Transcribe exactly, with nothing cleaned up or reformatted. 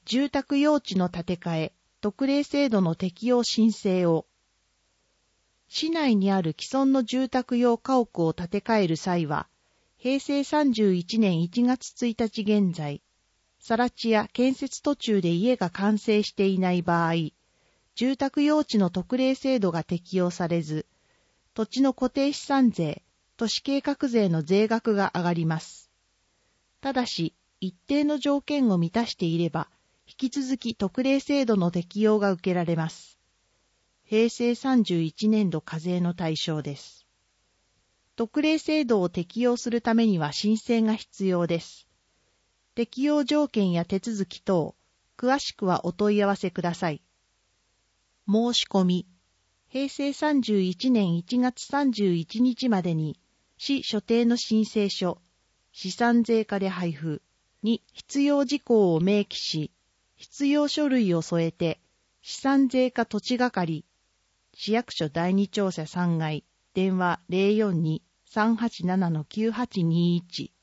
住宅用地の建て替え、特例制度の適用申請を、市内にある既存の住宅用家屋を建て替える際は、へいせいさんじゅういちねんいちがつついたち現在、更地や建設途中で家が完成していない場合、住宅用地の特例制度が適用されず、土地の固定資産税、都市計画税の税額が上がります。ただし、一定の条件を満たしていれば、引き続き特例制度の適用が受けられます。へいせいさんじゅういちねんど課税の対象です。特例制度を適用するためには申請が必要です。適用条件や手続き等、詳しくはお問い合わせください。申し込み、へいせいさんじゅういちねんいちがつさんじゅういちにちまでに、市所定の申請書、資産税課で配布に必要事項を明記し、必要書類を添えて、資産税課土地係、市役所だいに庁舎さんがい、電話 ゼロよんに さんはちなな きゅうはちにいち